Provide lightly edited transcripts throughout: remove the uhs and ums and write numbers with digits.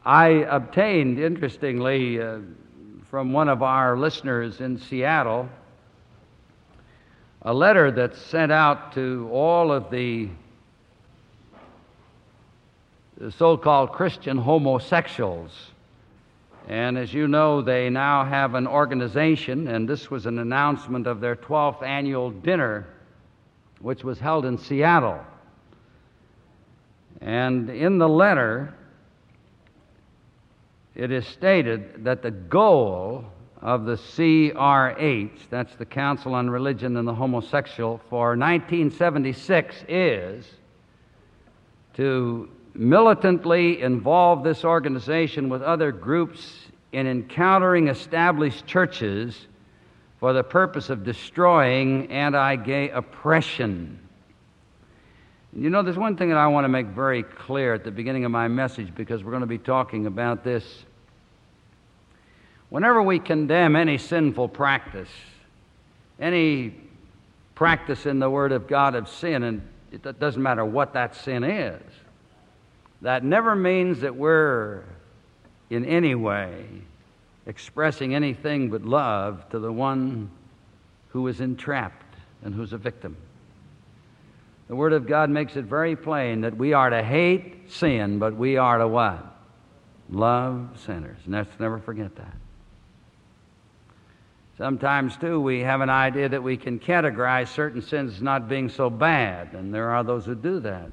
I obtained, interestingly, from one of our listeners in Seattle, a letter that's sent out to all of the so-called Christian homosexuals. And as you know, they now have an organization, and this was an announcement of their 12th annual dinner, which was held in Seattle. And in the letter, it is stated that the goal of the CRH, that's the Council on Religion and the Homosexual, for 1976 is to militantly involve this organization with other groups in encountering established churches for the purpose of destroying anti-gay oppression. You know, there's one thing that I want to make very clear at the beginning of my message, because we're going to be talking about this. Whenever we condemn any sinful practice, any practice in the Word of God of sin, and it doesn't matter what that sin is, that never means that we're in any way expressing anything but love to the one who is entrapped and who's a victim. The Word of God makes it very plain that we are to hate sin, but we are to what? Love sinners. And let's never forget that. Sometimes, too, we have an idea that we can categorize certain sins as not being so bad, and there are those who do that.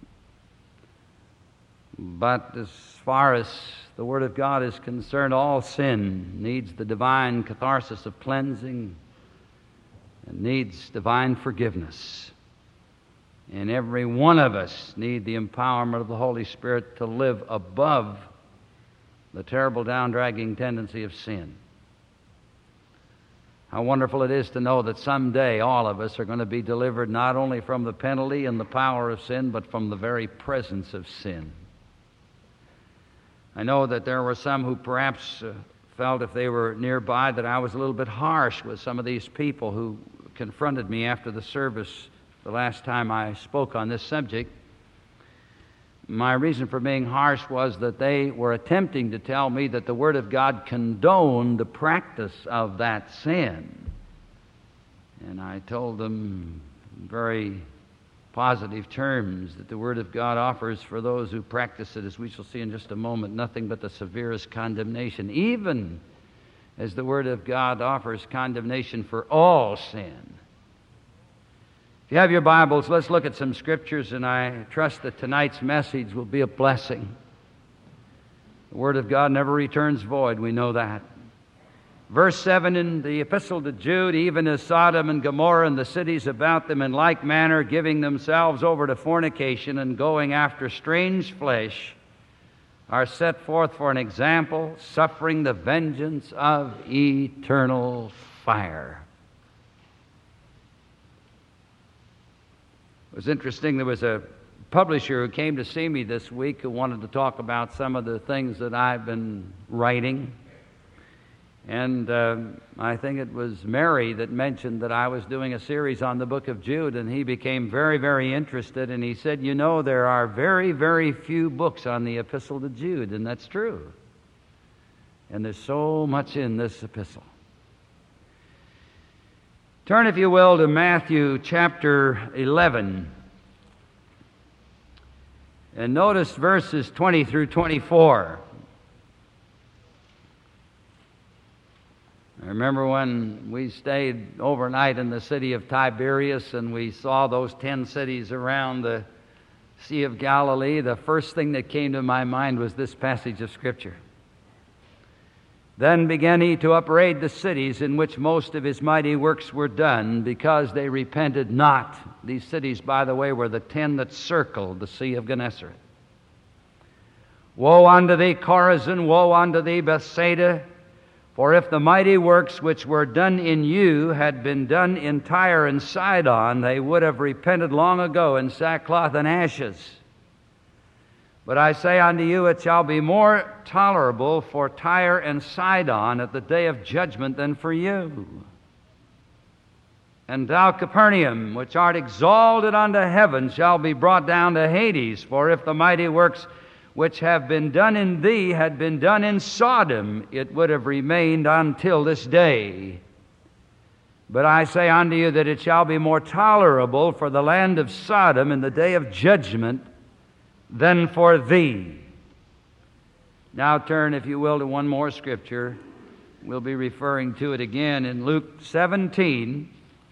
But as far as the Word of God is concerned, all sin needs the divine catharsis of cleansing and needs divine forgiveness. And every one of us need the empowerment of the Holy Spirit to live above the terrible down-dragging tendency of sin. How wonderful it is to know that someday all of us are going to be delivered not only from the penalty and the power of sin, but from the very presence of sin. I know that there were some who perhaps felt, if they were nearby, that I was a little bit harsh with some of these people who confronted me after the service the last time I spoke on this subject. My reason for being harsh was that they were attempting to tell me that the Word of God condoned the practice of that sin. And I told them in very positive terms that the Word of God offers for those who practice it, as we shall see in just a moment, nothing but the severest condemnation, even as the Word of God offers condemnation for all sin. If you have your Bibles, let's look at some scriptures, and I trust that tonight's message will be a blessing. The Word of God never returns void, we know that. Verse 7 in the Epistle to Jude, even as Sodom and Gomorrah and the cities about them in like manner, giving themselves over to fornication and going after strange flesh, are set forth for an example, suffering the vengeance of eternal fire. It was interesting, there was a publisher who came to see me this week who wanted to talk about some of the things that I've been writing. And I think it was Mary that mentioned that I was doing a series on the book of Jude, and he became very, very interested, and he said, you know, there are very, very few books on the Epistle to Jude, and that's true. And there's so much in this epistle. Turn, if you will, to Matthew chapter 11. And notice verses 20 through 24. I remember when we stayed overnight in the city of Tiberias and we saw those 10 cities around the Sea of Galilee, the first thing that came to my mind was this passage of Scripture. Then began he to upbraid the cities in which most of his mighty works were done, because they repented not. These cities, by the way, were the 10 that circled the Sea of Gennesaret. Woe unto thee, Chorazin! Woe unto thee, Bethsaida! For if the mighty works which were done in you had been done in Tyre and Sidon, they would have repented long ago in sackcloth and ashes. But I say unto you, it shall be more tolerable for Tyre and Sidon at the day of judgment than for you. And thou, Capernaum, which art exalted unto heaven, shall be brought down to Hades. For if the mighty works which have been done in thee had been done in Sodom, it would have remained until this day. But I say unto you that it shall be more tolerable for the land of Sodom in the day of judgment than for thee. Now turn, if you will, to one more scripture. We'll be referring to it again in Luke 17,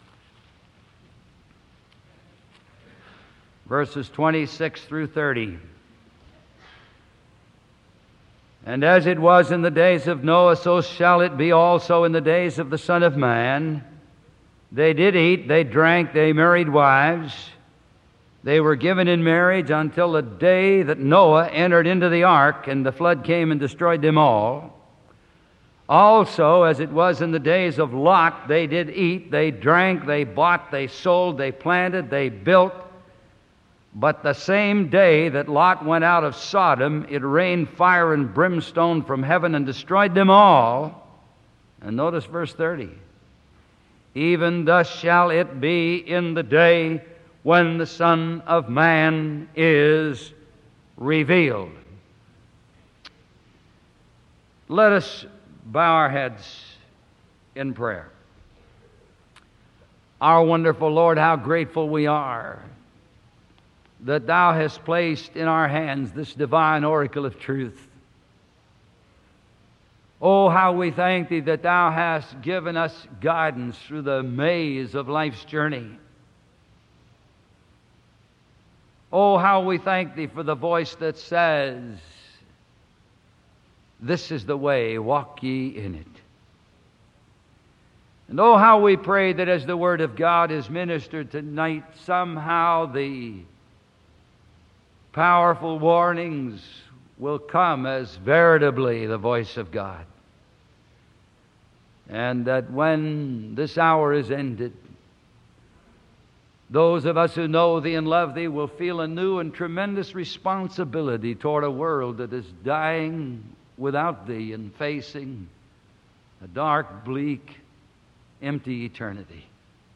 verses 26 through 30. And as it was in the days of Noah, so shall it be also in the days of the Son of Man. They did eat, they drank, they married wives. They were given in marriage until the day that Noah entered into the ark, and the flood came and destroyed them all. Also, as it was in the days of Lot, they did eat, they drank, they bought, they sold, they planted, they built. But the same day that Lot went out of Sodom, it rained fire and brimstone from heaven and destroyed them all. And notice verse 30. Even thus shall it be in the day when the Son of Man is revealed. Let us bow our heads in prayer. Our wonderful Lord, how grateful we are that Thou hast placed in our hands this divine oracle of truth. Oh, how we thank Thee that Thou hast given us guidance through the maze of life's journey. Oh, how we thank Thee for the voice that says, this is the way, walk ye in it. And oh, how we pray that as the Word of God is ministered tonight, somehow the powerful warnings will come as veritably the voice of God. And that when this hour is ended, those of us who know Thee and love Thee will feel a new and tremendous responsibility toward a world that is dying without Thee and facing a dark, bleak, empty eternity.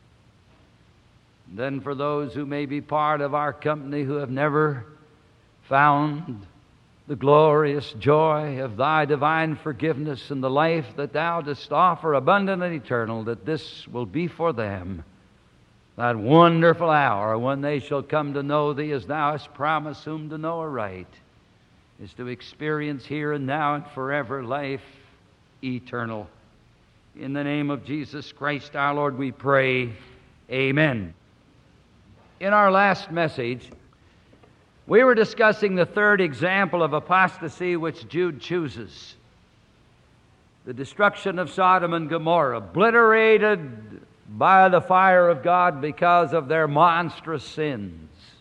And then for those who may be part of our company who have never found the glorious joy of Thy divine forgiveness and the life that Thou dost offer abundant and eternal, that this will be for them that wonderful hour when they shall come to know Thee as Thou hast promised whom to know aright, is to experience here and now and forever life eternal. In the name of Jesus Christ our Lord we pray, amen. In our last message, we were discussing the third example of apostasy which Jude chooses. The destruction of Sodom and Gomorrah, obliterated by the fire of God because of their monstrous sins.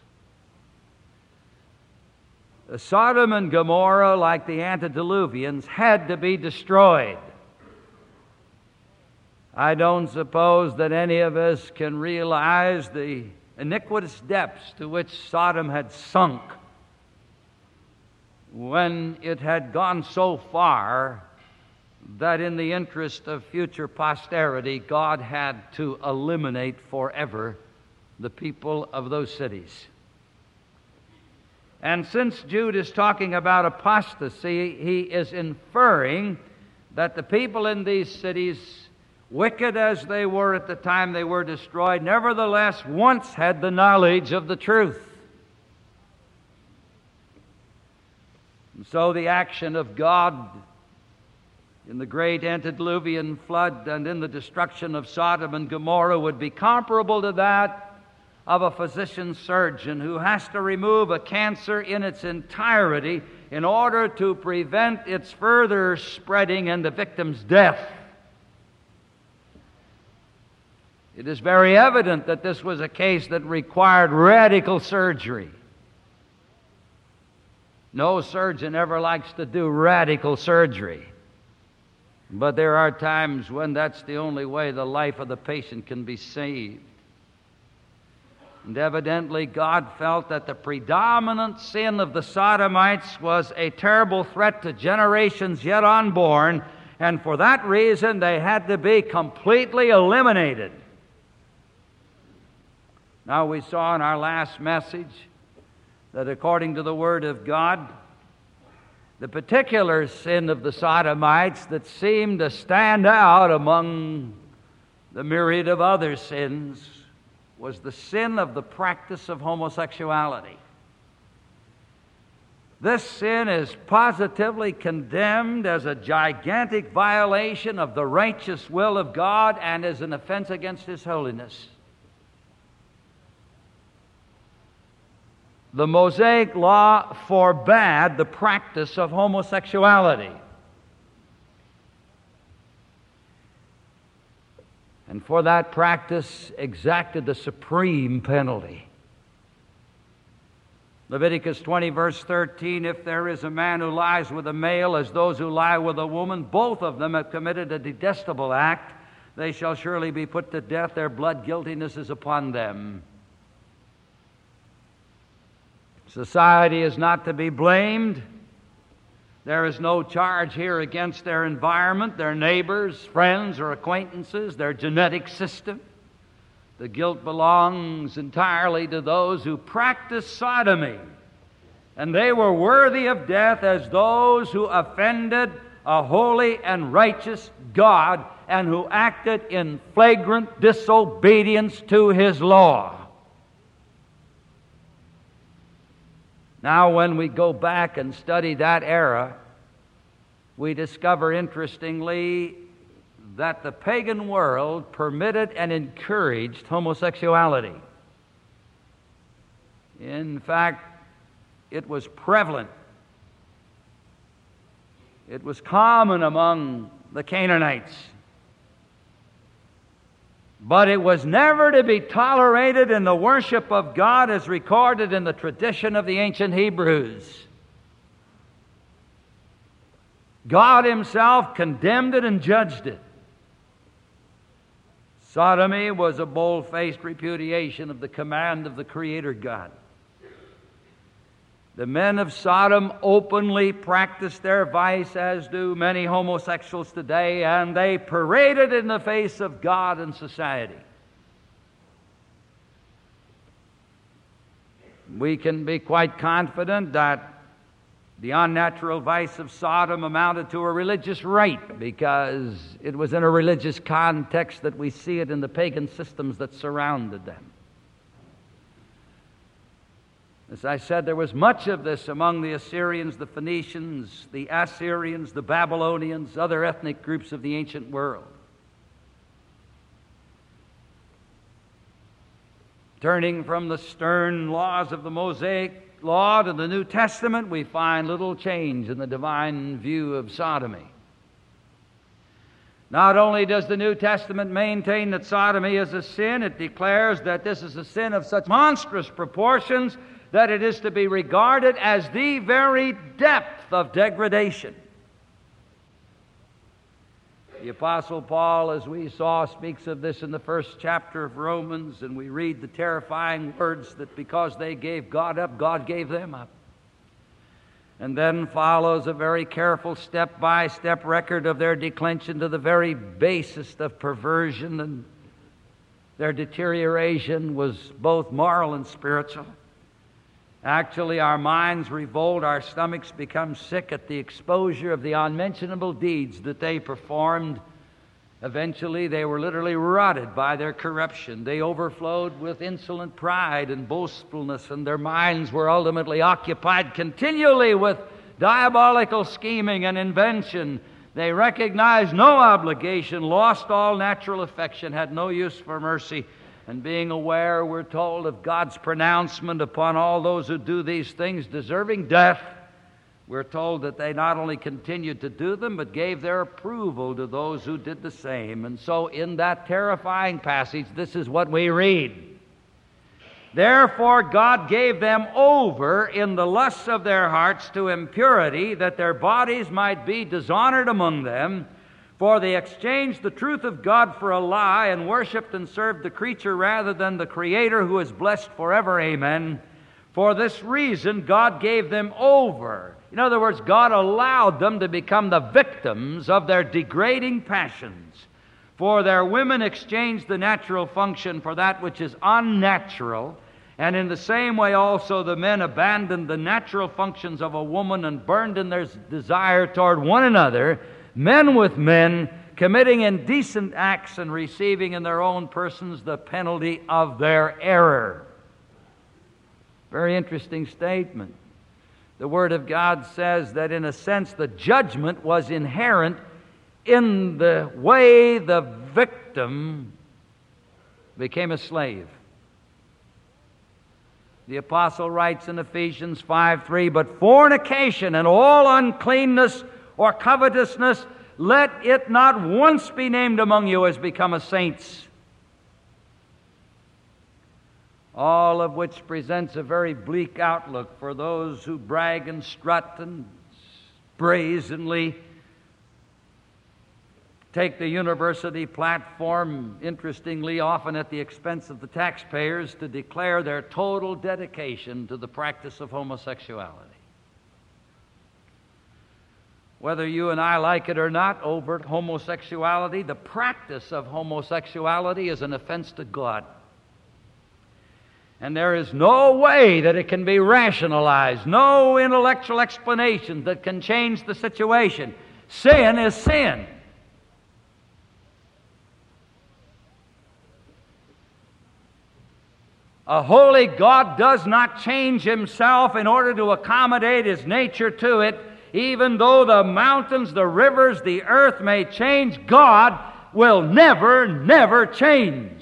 Sodom and Gomorrah, like the antediluvians, had to be destroyed. I don't suppose that any of us can realize the iniquitous depths to which Sodom had sunk when it had gone so far that in the interest of future posterity, God had to eliminate forever the people of those cities. And since Jude is talking about apostasy, he is inferring that the people in these cities, wicked as they were at the time they were destroyed, nevertheless once had the knowledge of the truth. And so the action of God in the great antediluvian flood and in the destruction of Sodom and Gomorrah would be comparable to that of a physician surgeon who has to remove a cancer in its entirety in order to prevent its further spreading and the victim's death. It is very evident that this was a case that required radical surgery. No surgeon ever likes to do radical surgery. But there are times when that's the only way the life of the patient can be saved. And evidently God felt that the predominant sin of the Sodomites was a terrible threat to generations yet unborn, and for that reason they had to be completely eliminated. Now we saw in our last message that according to the Word of God, The particular sin of the Sodomites that seemed to stand out among the myriad of other sins was the sin of the practice of homosexuality. This sin is positively condemned as a gigantic violation of the righteous will of God and as an offense against His holiness. The Mosaic Law forbade the practice of homosexuality. And for that practice exacted the supreme penalty. Leviticus 20, verse 13, if there is a man who lies with a male as those who lie with a woman, both of them have committed a detestable act, they shall surely be put to death, their blood guiltiness is upon them. Society is not to be blamed. There is no charge here against their environment, their neighbors, friends, or acquaintances, their genetic system. The guilt belongs entirely to those who practice sodomy, and they were worthy of death as those who offended a holy and righteous God and who acted in flagrant disobedience to His law. Now, when we go back and study that era, we discover, interestingly, that the pagan world permitted and encouraged homosexuality. In fact, it was prevalent. It was common among the Canaanites. But it was never to be tolerated in the worship of God as recorded in the tradition of the ancient Hebrews. God Himself condemned it and judged it. Sodomy was a bold-faced repudiation of the command of the Creator God. The men of Sodom openly practiced their vice, as do many homosexuals today, and they paraded in the face of God and society. We can be quite confident that the unnatural vice of Sodom amounted to a religious rite, because it was in a religious context that we see it in the pagan systems that surrounded them. As I said, there was much of this among the Assyrians, the Phoenicians, the Assyrians, the Babylonians, other ethnic groups of the ancient world. Turning from the stern laws of the Mosaic Law to the New Testament, we find little change in the divine view of sodomy. Not only does the New Testament maintain that sodomy is a sin, it declares that this is a sin of such monstrous proportions that it is to be regarded as the very depth of degradation. The Apostle Paul, as we saw, speaks of this in the first chapter of Romans, and we read the terrifying words that because they gave God up, God gave them up. And then follows a very careful step-by-step record of their declension to the very basest of perversion, and their deterioration was both moral and spiritual. Actually, our minds revolt, our stomachs become sick at the exposure of the unmentionable deeds that they performed. Eventually, they were literally rotted by their corruption. They overflowed with insolent pride and boastfulness, and their minds were ultimately occupied continually with diabolical scheming and invention. They recognized no obligation, lost all natural affection, had no use for mercy. And being aware, we're told, of God's pronouncement upon all those who do these things deserving death, we're told that they not only continued to do them, but gave their approval to those who did the same. And so in that terrifying passage, this is what we read. Therefore God gave them over in the lusts of their hearts to impurity, that their bodies might be dishonored among them. For they exchanged the truth of God for a lie, and worshipped and served the creature rather than the Creator, who is blessed forever. Amen. For this reason God gave them over. In other words, God allowed them to become the victims of their degrading passions. For their women exchanged the natural function for that which is unnatural, And in the same way also the men abandoned the natural functions of a woman and burned in their desire toward one another, men with men, committing indecent acts and receiving in their own persons the penalty of their error. Very interesting statement. The Word of God says that in a sense the judgment was inherent in the way the victim became a slave. The apostle writes in Ephesians 5:3, "But fornication and all uncleanness or covetousness, let it not once be named among you as becometh saints." All of which presents a very bleak outlook for those who brag and strut and brazenly take the university platform, interestingly, often at the expense of the taxpayers, to declare their total dedication to the practice of homosexuality. Whether you and I like it or not, overt homosexuality, the practice of homosexuality is an offense to God. And there is no way that it can be rationalized, no intellectual explanation that can change the situation. Sin is sin. A holy God does not change Himself in order to accommodate His nature to it. Even though the mountains, the rivers, the earth may change, God will never, never change.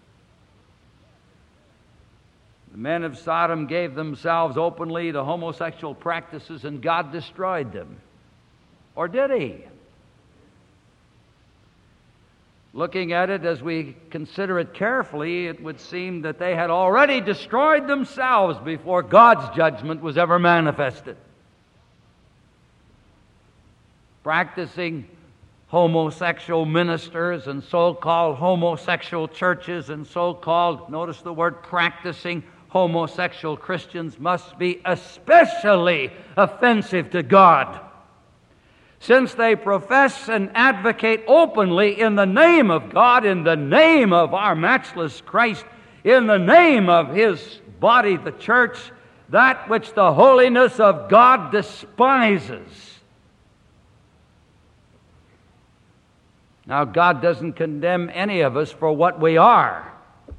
The men of Sodom gave themselves openly to homosexual practices and God destroyed them. Or did He? Looking at it as we consider it carefully, it would seem that they had already destroyed themselves before God's judgment was ever manifested. Practicing homosexual ministers and so-called homosexual churches and so-called, notice the word, practicing homosexual Christians must be especially offensive to God, since they profess and advocate openly in the name of God, in the name of our matchless Christ, in the name of His body, the church, that which the holiness of God despises. Now, God doesn't condemn any of us for what we are.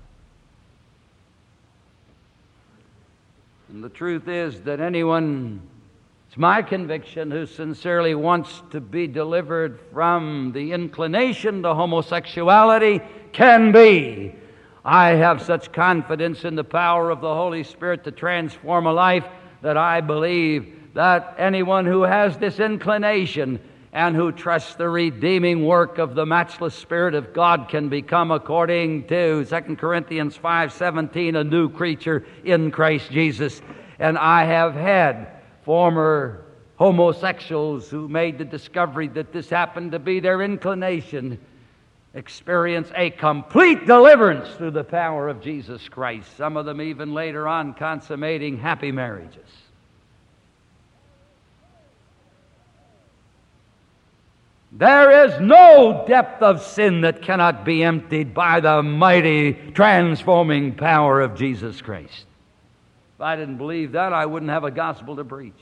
And the truth is that anyone, it's my conviction, who sincerely wants to be delivered from the inclination to homosexuality can be. I have such confidence in the power of the Holy Spirit to transform a life that I believe that anyone who has this inclination and who trusts the redeeming work of the matchless Spirit of God can become, according to 2 Corinthians 5:17, a new creature in Christ Jesus. And I have had former homosexuals who made the discovery that this happened to be their inclination experience a complete deliverance through the power of Jesus Christ. Some of them even later on consummating happy marriages. There is no depth of sin that cannot be emptied by the mighty transforming power of Jesus Christ. If I didn't believe that, I wouldn't have a gospel to preach.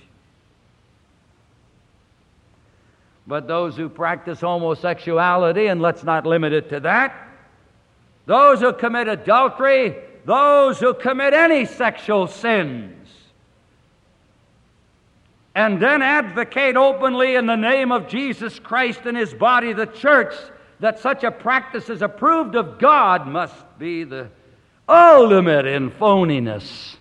But those who practice homosexuality, and let's not limit it to that, those who commit adultery, those who commit any sexual sins, and then advocate openly in the name of Jesus Christ and His body, the church, that such a practice is approved of God, must be the ultimate in phoniness.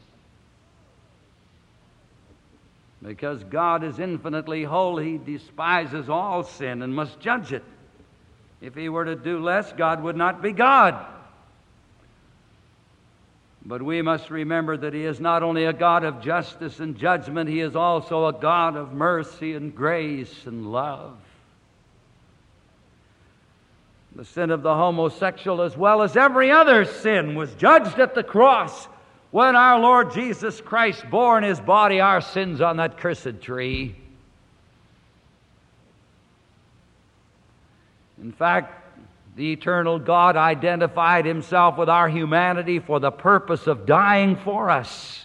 Because God is infinitely holy, He despises all sin and must judge it. If He were to do less, God would not be God. But we must remember that He is not only a God of justice and judgment, He is also a God of mercy and grace and love. The sin of the homosexual, as well as every other sin, was judged at the cross when our Lord Jesus Christ bore in His body our sins on that cursed tree. In fact, The eternal God identified himself with our humanity for the purpose of dying for us.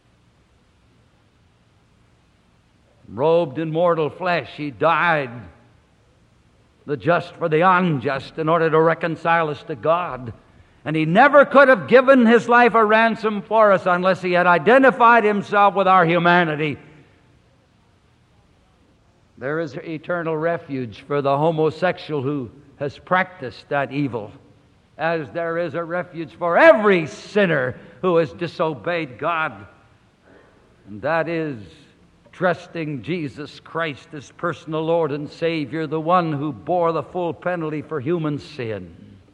Robed in mortal flesh, he died, the just for the unjust, in order to reconcile us to God. And he never could have given his life a ransom for us unless he had identified himself with our humanity. There is eternal refuge for the homosexual who has practiced that evil, as there is a refuge for every sinner who has disobeyed God. And that is trusting Jesus Christ as personal Lord and Savior, the one who bore the full penalty for human sin.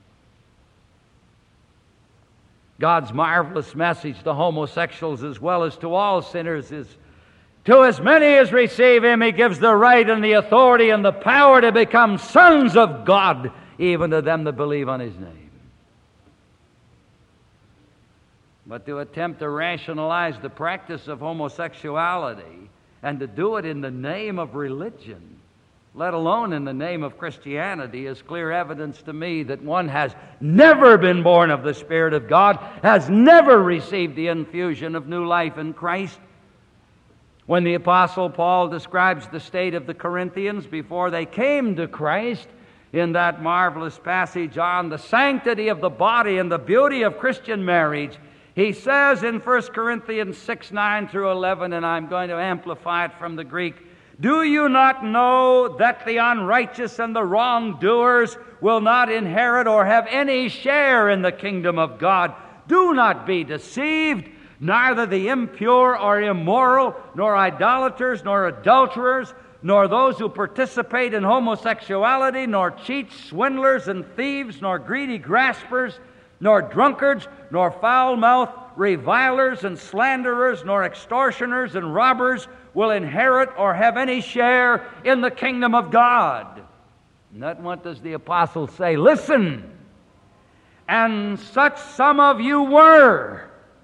God's marvelous message to homosexuals as well as to all sinners is, to as many as receive him, he gives the right and the authority and the power to become sons of God, even to them that believe on his name. But to attempt to rationalize the practice of homosexuality and to do it in the name of religion, let alone in the name of Christianity, is clear evidence to me that one has never been born of the Spirit of God, has never received the infusion of new life in Christ. When the Apostle Paul describes the state of the Corinthians before they came to Christ, in that marvelous passage on the sanctity of the body and the beauty of Christian marriage, he says in 1 Corinthians 6, 9 through 11, and I'm going to amplify it from the Greek, "Do you not know that the unrighteous and the wrongdoers will not inherit or have any share in the kingdom of God? Do not be deceived. Neither the impure or immoral, nor idolaters, nor adulterers, nor those who participate in homosexuality, nor cheats, swindlers, and thieves, nor greedy graspers, nor drunkards, nor foul-mouthed revilers and slanderers, nor extortioners and robbers will inherit or have any share in the kingdom of God." And that what does the apostle say? Listen, and such some of you were,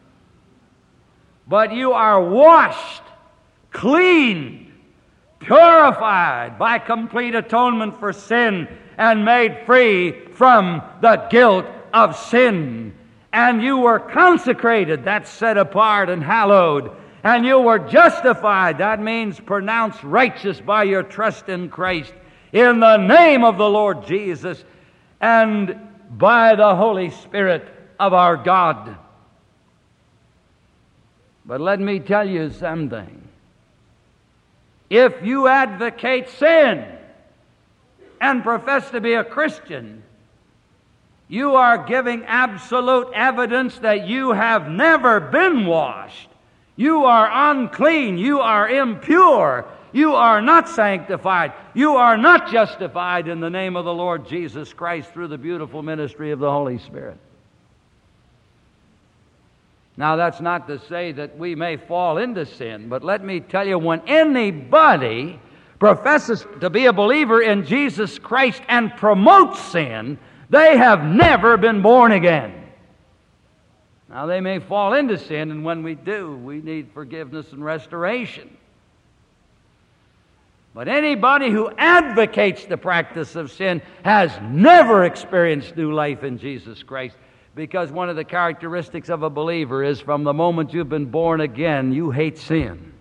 but you are washed, cleaned, purified by complete atonement for sin, and made free from the guilt of sin. And you were consecrated, that's set apart and hallowed. And you were justified, that means pronounced righteous by your trust in Christ, in the name of the Lord Jesus, and by the Holy Spirit of our God. But let me tell you something. If you advocate sin and profess to be a Christian, you are giving absolute evidence that you have never been washed. You are unclean. You are impure. You are not sanctified. You are not justified in the name of the Lord Jesus Christ through the beautiful ministry of the Holy Spirit. Now, that's not to say that we may fall into sin, but let me tell you, when anybody professes to be a believer in Jesus Christ and promotes sin, they have never been born again. Now, they may fall into sin, and when we do, we need forgiveness and restoration. But anybody who advocates the practice of sin has never experienced new life in Jesus Christ, because one of the characteristics of a believer is from the moment you've been born again, you hate sin.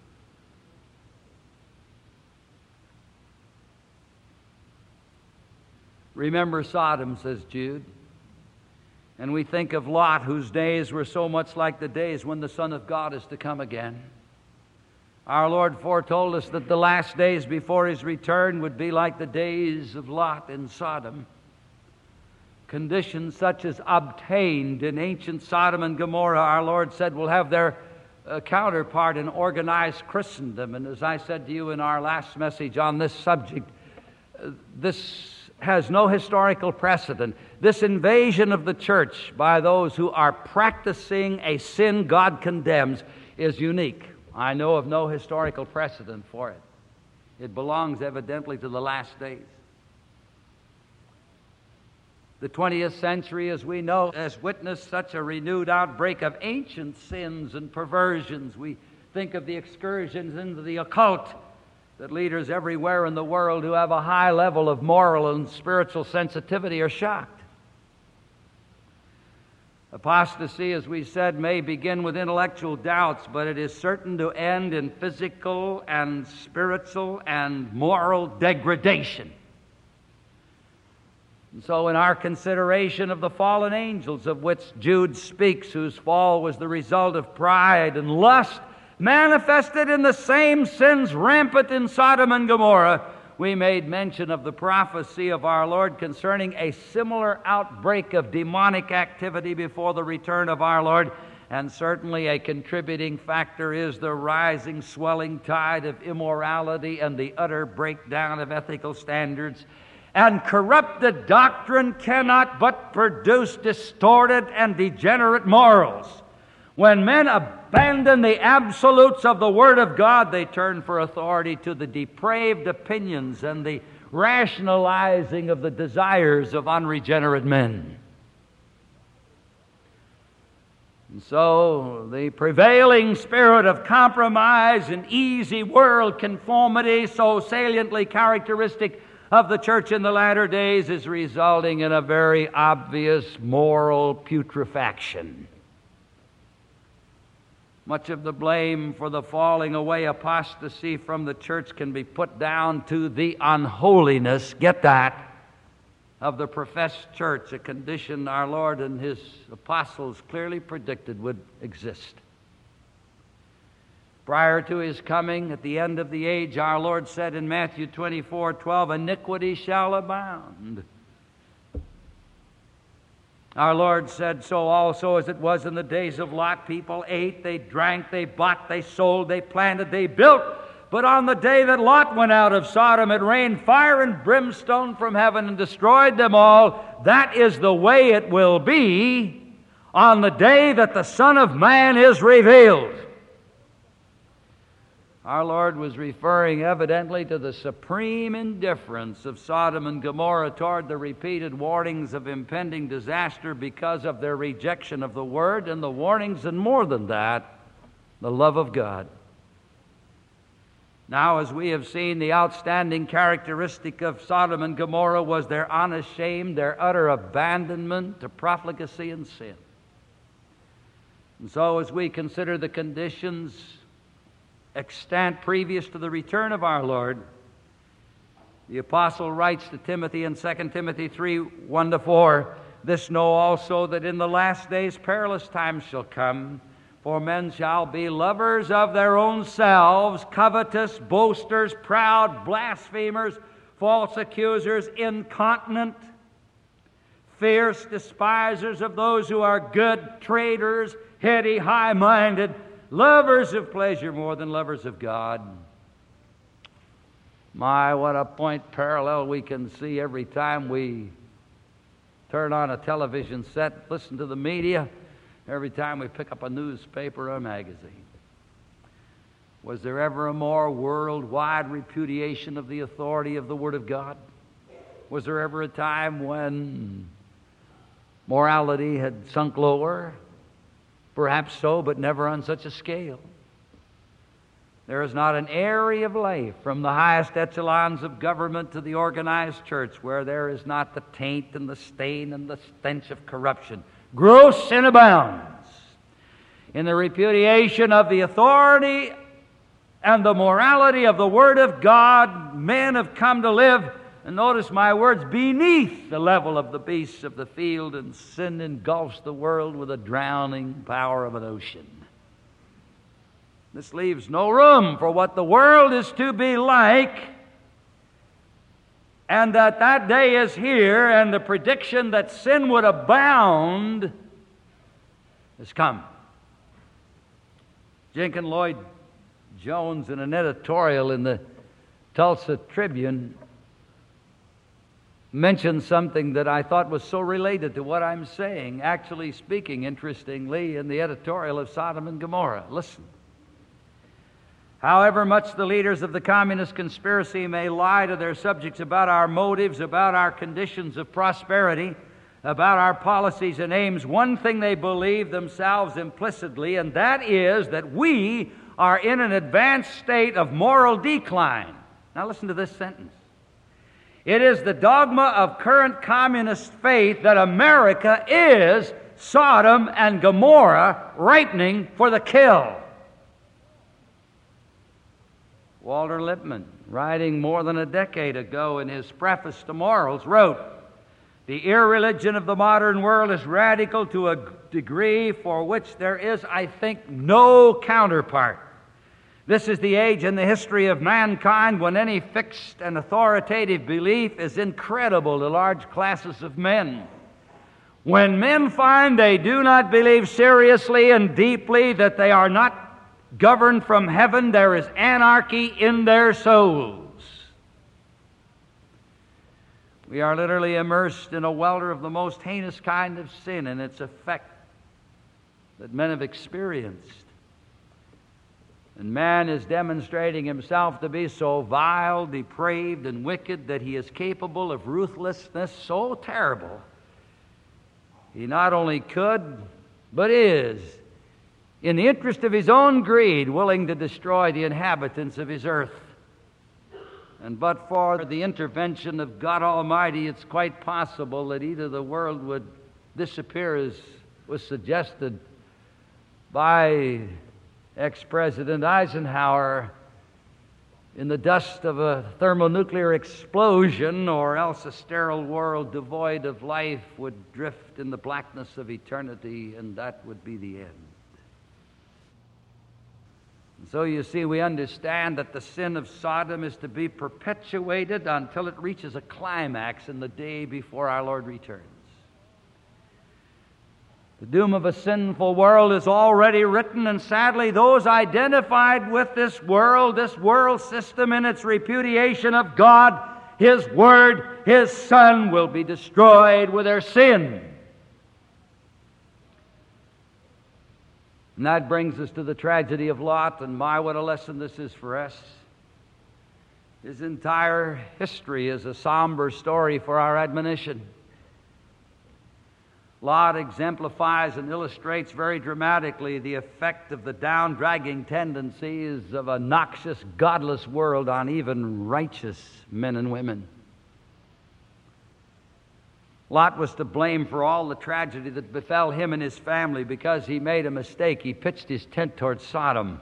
Remember Sodom, says Jude. And we think of Lot, whose days were so much like the days when the Son of God is to come again. Our Lord foretold us that the last days before His return would be like the days of Lot in Sodom. Conditions such as obtained in ancient Sodom and Gomorrah, our Lord said, will have their counterpart in organized Christendom. And as I said to you in our last message on this subject, this has no historical precedent. This invasion of the church by those who are practicing a sin God condemns is unique. I know of no historical precedent for it. It belongs evidently to the last days. The 20th century, as we know, has witnessed such a renewed outbreak of ancient sins and perversions. We think of the excursions into the occult that leaders everywhere in the world who have a high level of moral and spiritual sensitivity are shocked. Apostasy, as we said, may begin with intellectual doubts, but it is certain to end in physical and spiritual and moral degradation. And so in our consideration of the fallen angels of which Jude speaks, whose fall was the result of pride and lust, manifested in the same sins rampant in Sodom and Gomorrah, we made mention of the prophecy of our Lord concerning a similar outbreak of demonic activity before the return of our Lord, and certainly a contributing factor is the rising, swelling tide of immorality and the utter breakdown of ethical standards. And corrupted doctrine cannot but produce distorted and degenerate morals. When men abandon the absolutes of the Word of God, they turn for authority to the depraved opinions and the rationalizing of the desires of unregenerate men. And so the prevailing spirit of compromise and easy world conformity, so saliently characteristic of the church in the latter days, is resulting in a very obvious moral putrefaction. Much of the blame for the falling away apostasy from the church can be put down to the unholiness, get that, of the professed church, a condition our Lord and His apostles clearly predicted would exist. Prior to His coming, at the end of the age, our Lord said in Matthew 24:12, "Iniquity shall abound." Our Lord said so also as it was in the days of Lot. People ate, they drank, they bought, they sold, they planted, they built. But on the day that Lot went out of Sodom, it rained fire and brimstone from heaven and destroyed them all. That is the way it will be on the day that the Son of Man is revealed. Our Lord was referring evidently to the supreme indifference of Sodom and Gomorrah toward the repeated warnings of impending disaster because of their rejection of the Word, and the warnings, and more than that, the love of God. Now, as we have seen, the outstanding characteristic of Sodom and Gomorrah was their unashamed, their utter abandonment to profligacy and sin. And so, as we consider the conditions extant previous to the return of our Lord, the apostle writes to Timothy in 2 Timothy 3:1-4, "This know also, that in the last days perilous times shall come, for men shall be lovers of their own selves, covetous, boasters, proud, blasphemers, false accusers, incontinent, fierce, despisers of those who are good, traitors, heady, high-minded, lovers of pleasure more than lovers of God." My, what a point parallel we can see every time we turn on a television set, listen to the media, every time we pick up a newspaper or a magazine. Was there ever a more worldwide repudiation of the authority of the Word of God? Was there ever a time when morality had sunk lower? Perhaps so, but never on such a scale. There is not an area of life, from the highest echelons of government to the organized church, where there is not the taint and the stain and the stench of corruption. Gross sin abounds. In the repudiation of the authority and the morality of the Word of God, men have come to live, and notice my words, beneath the level of the beasts of the field, and sin engulfs the world with the drowning power of an ocean. This leaves no room for what the world is to be like, and that day is here, and the prediction that sin would abound has come. Jenkins Lloyd Jones, in an editorial in the Tulsa Tribune, mentioned something that I thought was so related to what I'm saying, actually speaking, interestingly, in the editorial of Sodom and Gomorrah. Listen. "However much the leaders of the communist conspiracy may lie to their subjects about our motives, about our conditions of prosperity, about our policies and aims, one thing they believe themselves implicitly, and that is that we are in an advanced state of moral decline. Now listen to this sentence. It is the dogma of current communist faith that America is Sodom and Gomorrah ripening for the kill. Walter Lippmann, writing more than a decade ago in his preface to Morals, wrote, "The irreligion of the modern world is radical to a degree for which there is, I think, no counterpart. This is the age in the history of mankind when any fixed and authoritative belief is incredible to large classes of men. When men find they do not believe seriously and deeply that they are not governed from heaven, there is anarchy in their souls." We are literally immersed in a welter of the most heinous kind of sin and its effect that men have experienced. And man is demonstrating himself to be so vile, depraved, and wicked that he is capable of ruthlessness so terrible. He not only could, but is, in the interest of his own greed, willing to destroy the inhabitants of his earth. And but for the intervention of God Almighty, it's quite possible that either the world would disappear, as was suggested by ex-President Eisenhower, in the dust of a thermonuclear explosion, or else a sterile world devoid of life would drift in the blackness of eternity, and that would be the end. And so you see, we understand that the sin of Sodom is to be perpetuated until it reaches a climax in the day before our Lord returns. The doom of a sinful world is already written, and sadly, those identified with this world system in its repudiation of God, His Word, His Son, will be destroyed with their sin. And that brings us to the tragedy of Lot, and my, what a lesson this is for us. His entire history is a somber story for our admonition. Lot exemplifies and illustrates very dramatically the effect of the down-dragging tendencies of a noxious, godless world on even righteous men and women. Lot was to blame for all the tragedy that befell him and his family because he made a mistake. He pitched his tent toward Sodom.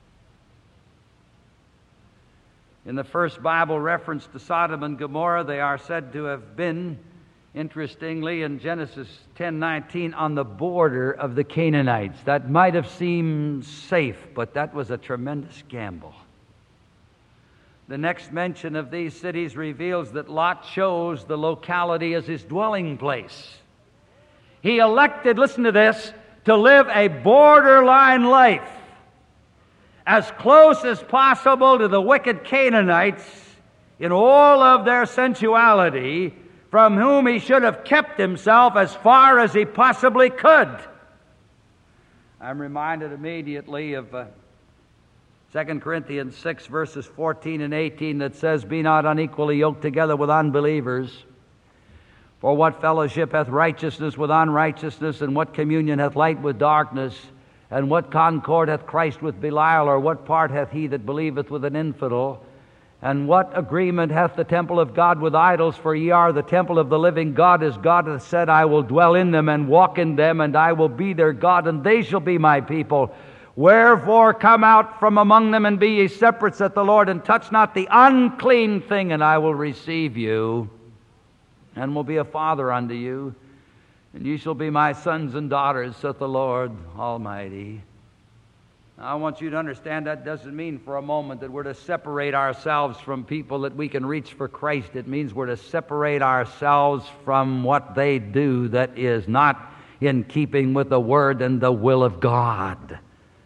In the first Bible reference to Sodom and Gomorrah, they are said to have been, interestingly, in Genesis 10:19, on the border of the Canaanites. That might have seemed safe, but that was a tremendous gamble. The next mention of these cities reveals that Lot chose the locality as his dwelling place. He elected, listen to this, to live a borderline life, as close as possible to the wicked Canaanites in all of their sensuality, from whom he should have kept himself as far as he possibly could. I'm reminded immediately of 2 Corinthians 6, verses 14 and 18, that says, "Be not unequally yoked together with unbelievers. For what fellowship hath righteousness with unrighteousness, and what communion hath light with darkness? And what concord hath Christ with Belial, or what part hath he that believeth with an infidel? And what agreement hath the temple of God with idols? For ye are the temple of the living God, as God hath said, I will dwell in them and walk in them, and I will be their God, and they shall be my people. Wherefore come out from among them, and be ye separate, saith the Lord, and touch not the unclean thing, and I will receive you, and will be a father unto you, and ye shall be my sons and daughters, saith the Lord Almighty." Now, I want you to understand that doesn't mean for a moment that we're to separate ourselves from people that we can reach for Christ. It means we're to separate ourselves from what they do that is not in keeping with the Word and the will of God.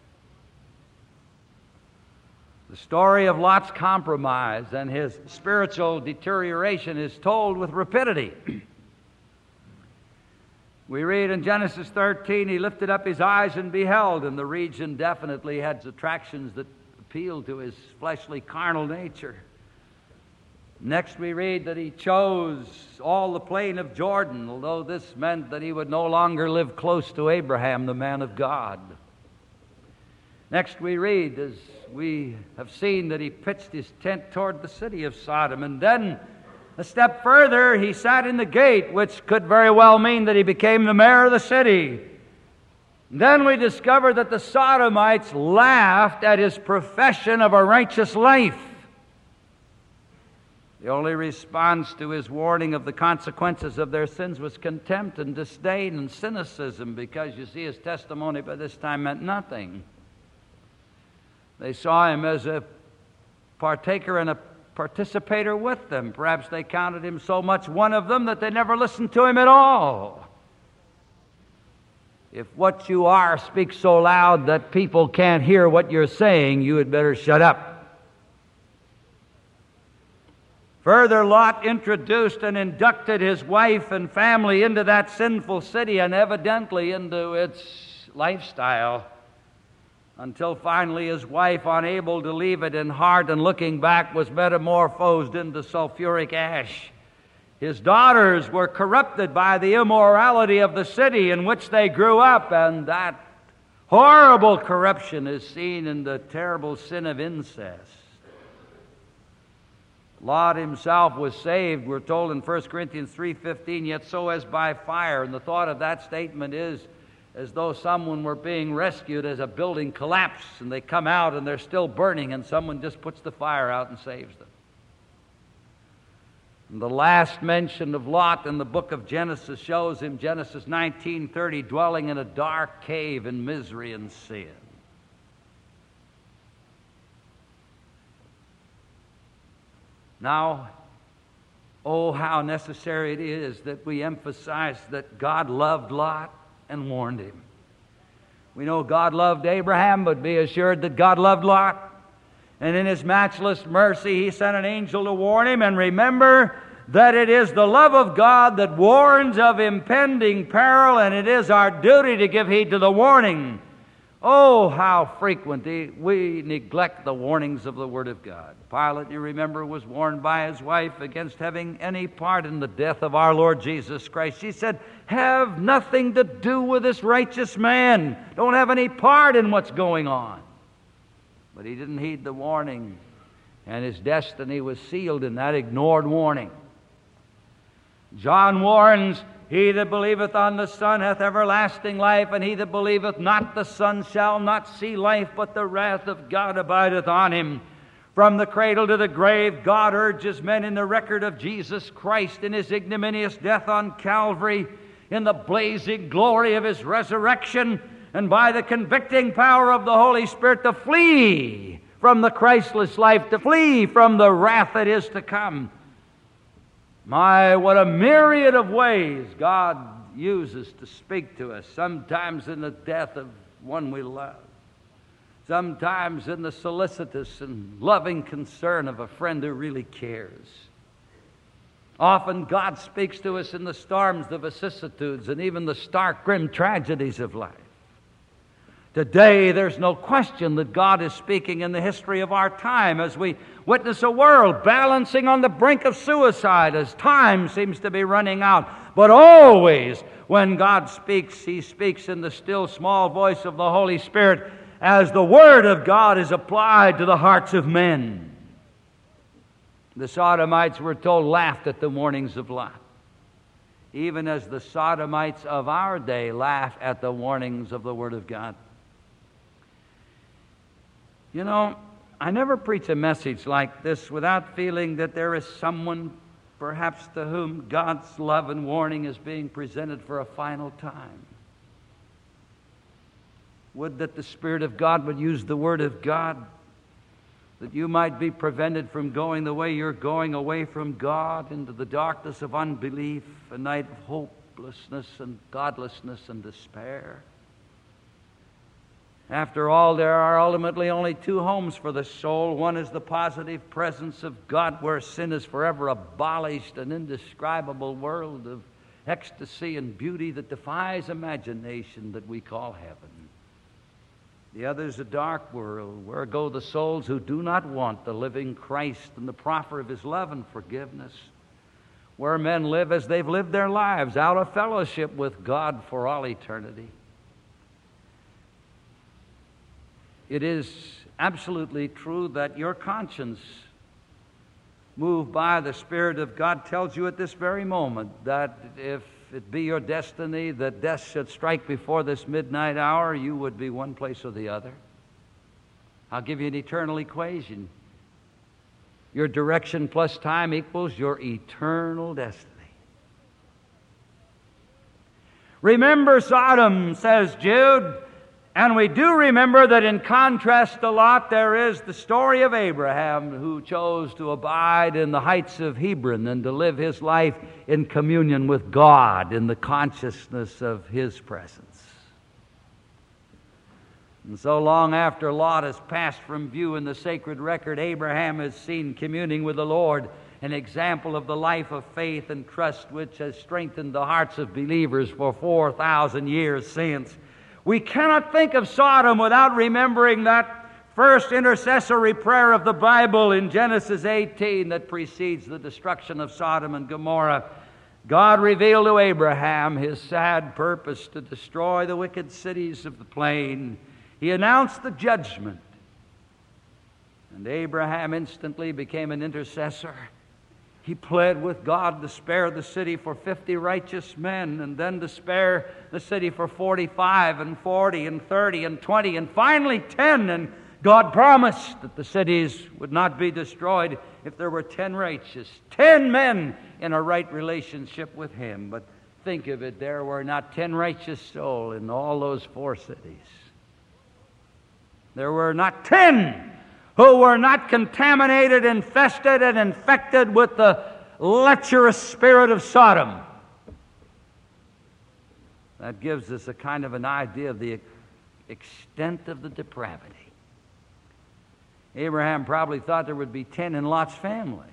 The story of Lot's compromise and his spiritual deterioration is told with rapidity. We read in Genesis 13, he lifted up his eyes and beheld, and the region definitely had attractions that appealed to his fleshly, carnal nature. Next we read that he chose all the plain of Jordan, although this meant that he would no longer live close to Abraham, the man of God. Next we read, as we have seen, that he pitched his tent toward the city of Sodom. And then, a step further, he sat in the gate, which could very well mean that he became the mayor of the city. Then we discover that the Sodomites laughed at his profession of a righteous life. The only response to his warning of the consequences of their sins was contempt and disdain and cynicism, because, you see, his testimony by this time meant nothing. They saw him as a partaker and a participator with them. Perhaps they counted him so much one of them that they never listened to him at all. If what you are speaks so loud that people can't hear what you're saying, you had better shut up. Further, Lot introduced and inducted his wife and family into that sinful city and evidently into its lifestyle, until finally his wife, unable to leave it in heart and looking back, was metamorphosed into sulfuric ash. His daughters were corrupted by the immorality of the city in which they grew up, and that horrible corruption is seen in the terrible sin of incest. Lot himself was saved, we're told in 1 Corinthians 3:15, yet so as by fire. And the thought of that statement is as though someone were being rescued as a building collapsed, and they come out and they're still burning, and someone just puts the fire out and saves them. And the last mention of Lot in the book of Genesis shows him, Genesis 19:30, dwelling in a dark cave in misery and sin. Now, oh, how necessary it is that we emphasize that God loved Lot and warned him. We know God loved Abraham, but be assured that God loved Lot. And in his matchless mercy, he sent an angel to warn him. And remember that it is the love of God that warns of impending peril, and it is our duty to give heed to the warning. Oh, how frequently we neglect the warnings of the Word of God. Pilate, you remember, was warned by his wife against having any part in the death of our Lord Jesus Christ. She said, have nothing to do with this righteous man. Don't have any part in what's going on. But he didn't heed the warning, and his destiny was sealed in that ignored warning. John warns, he that believeth on the Son hath everlasting life, and he that believeth not the Son shall not see life, but the wrath of God abideth on him. From the cradle to the grave, God urges men in the record of Jesus Christ in his ignominious death on Calvary, in the blazing glory of his resurrection, and by the convicting power of the Holy Spirit, to flee from the Christless life, to flee from the wrath that is to come. My, what a myriad of ways God uses to speak to us, sometimes in the death of one we love, sometimes in the solicitous and loving concern of a friend who really cares. Often God speaks to us in the storms, the vicissitudes, and even the stark, grim tragedies of life. Today, there's no question that God is speaking in the history of our time as we witness a world balancing on the brink of suicide as time seems to be running out. But always, when God speaks, He speaks in the still small voice of the Holy Spirit as the Word of God is applied to the hearts of men. The Sodomites, we're told, laughed at the warnings of Lot, even as the Sodomites of our day laugh at the warnings of the Word of God. You know, I never preach a message like this without feeling that there is someone, perhaps to whom God's love and warning is being presented for a final time. Would that the Spirit of God would use the Word of God, that you might be prevented from going the way you're going, away from God into the darkness of unbelief, a night of hopelessness and godlessness and despair. After all, there are ultimately only two homes for the soul. One is the positive presence of God, where sin is forever abolished, an indescribable world of ecstasy and beauty that defies imagination that we call heaven. The other is a dark world, where go the souls who do not want the living Christ and the proffer of His love and forgiveness, where men live as they've lived their lives, out of fellowship with God for all eternity. it is absolutely true that your conscience, moved by the Spirit of God, tells you at this very moment that if it be your destiny that death should strike before this midnight hour, you would be one place or the other. I'll give you an eternal equation. Your direction plus time equals your eternal destiny. Remember Sodom, says Jude, and we do remember that in contrast to Lot, there is the story of Abraham, who chose to abide in the heights of Hebron and to live his life in communion with God in the consciousness of His presence. And so long after Lot has passed from view in the sacred record, Abraham is seen communing with the Lord, an example of the life of faith and trust which has strengthened the hearts of believers for 4,000 years since. We cannot think of Sodom without remembering that first intercessory prayer of the Bible in Genesis 18 that precedes the destruction of Sodom and Gomorrah. God revealed to Abraham His sad purpose to destroy the wicked cities of the plain. He announced the judgment, and Abraham instantly became an intercessor. He pled with God to spare the city for 50 righteous men, and then to spare the city for 45 and 40 and 30 and 20 and finally 10. And God promised that the cities would not be destroyed if there were 10 righteous, 10 men in a right relationship with Him. But think of it, there were not 10 righteous souls in all those 4 cities. There were not 10 who were not contaminated, infested, and infected with the lecherous spirit of Sodom. That gives us a kind of an idea of the extent of the depravity. Abraham probably thought there would be 10 in Lot's family.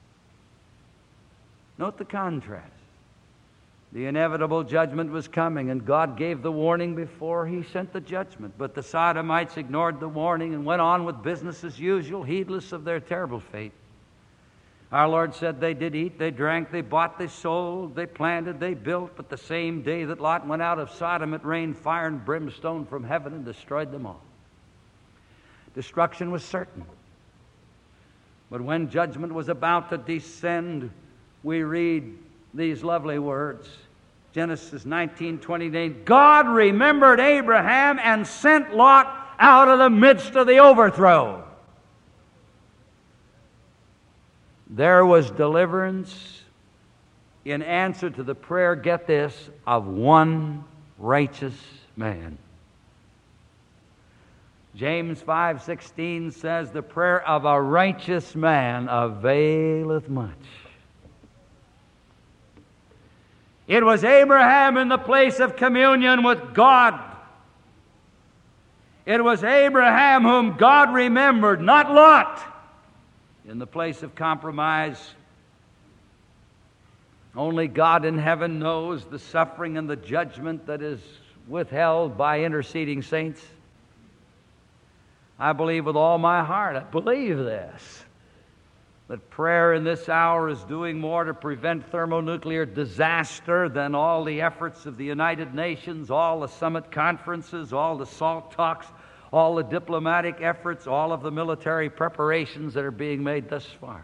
Note the contrast. The inevitable judgment was coming, and God gave the warning before He sent the judgment. But the Sodomites ignored the warning and went on with business as usual, heedless of their terrible fate. Our Lord said they did eat, they drank, they bought, they sold, they planted, they built, but the same day that Lot went out of Sodom, it rained fire and brimstone from heaven and destroyed them all. Destruction was certain. But when judgment was about to descend, we read these lovely words. Genesis 19:29. God remembered Abraham and sent Lot out of the midst of the overthrow. There was deliverance in answer to the prayer, get this, of one righteous man. James 5:16 says, the prayer of a righteous man availeth much. It was Abraham in the place of communion with God. It was Abraham whom God remembered, not Lot, in the place of compromise. Only God in heaven knows the suffering and the judgment that is withheld by interceding saints. I believe with all my heart, I believe this, that prayer in this hour is doing more to prevent thermonuclear disaster than all the efforts of the United Nations, all the summit conferences, all the SALT talks, all the diplomatic efforts, all of the military preparations that are being made thus far.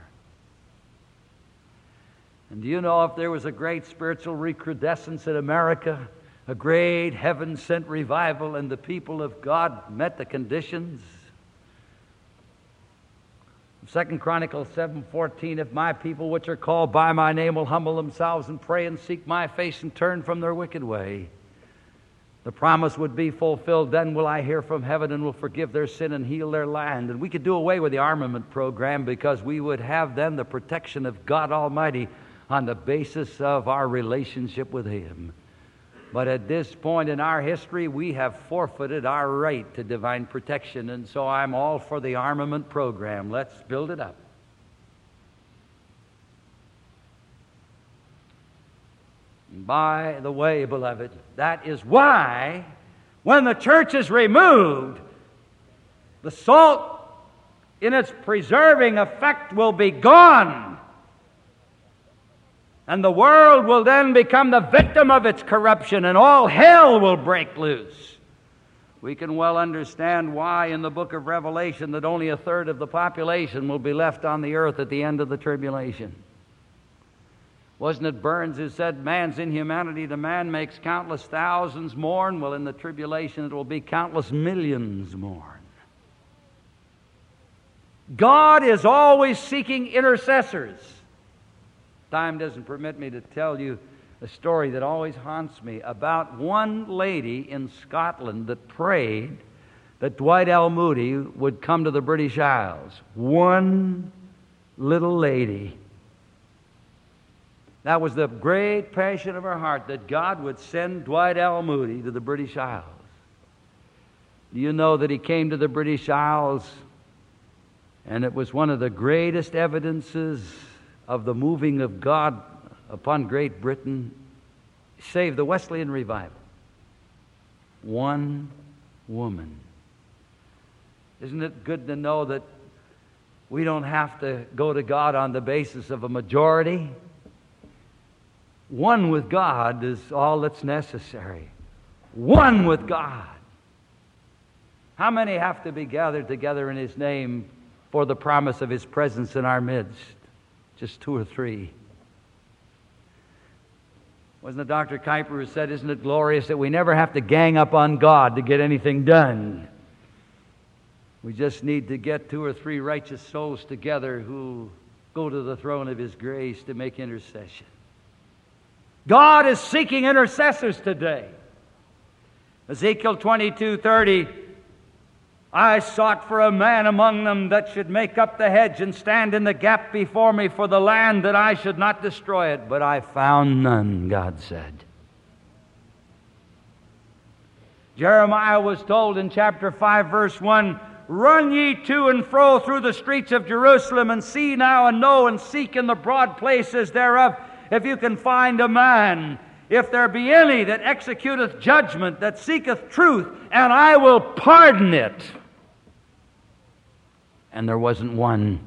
And do you know, if there was a great spiritual recrudescence in America, a great heaven-sent revival, and the people of God met the conditions? 2 Chronicles 7:14, if my people which are called by my name will humble themselves and pray and seek my face and turn from their wicked way, the promise would be fulfilled. Then will I hear from heaven and will forgive their sin and heal their land. And we could do away with the armament program, because we would have then the protection of God Almighty on the basis of our relationship with Him. But at this point in our history, we have forfeited our right to divine protection, and so I'm all for the armament program. Let's build it up. And by the way, beloved, that is why when the church is removed, the salt in its preserving effect will be gone. And the world will then become the victim of its corruption, and all hell will break loose. We can well understand why in the book of Revelation that only a third of the population will be left on the earth at the end of the tribulation. Wasn't it Burns who said, man's inhumanity to man makes countless thousands mourn? Well, in the tribulation it will be countless millions mourn. God is always seeking intercessors. Time doesn't permit me to tell you a story that always haunts me about one lady in Scotland that prayed that Dwight L. Moody would come to the British Isles. One little lady. That was the great passion of her heart, that God would send Dwight L. Moody to the British Isles. Do you know that he came to the British Isles, and it was one of the greatest evidences of the moving of God upon Great Britain, saved the Wesleyan revival? One woman. Isn't it good to know that we don't have to go to God on the basis of a majority? One with God is all that's necessary. One with God. How many have to be gathered together in His name for the promise of His presence in our midst? Just 2 or 3. Wasn't it Dr. Kuyper who said, isn't it glorious that we never have to gang up on God to get anything done? We just need to get 2 or 3 righteous souls together who go to the throne of His grace to make intercession. God is seeking intercessors today. Ezekiel 22:30, I sought for a man among them that should make up the hedge and stand in the gap before me for the land, that I should not destroy it. But I found none, God said. Jeremiah was told in chapter 5, verse 1, run ye to and fro through the streets of Jerusalem, and see now and know and seek in the broad places thereof, if you can find a man, if there be any that executeth judgment, that seeketh truth, and I will pardon it. And there wasn't one.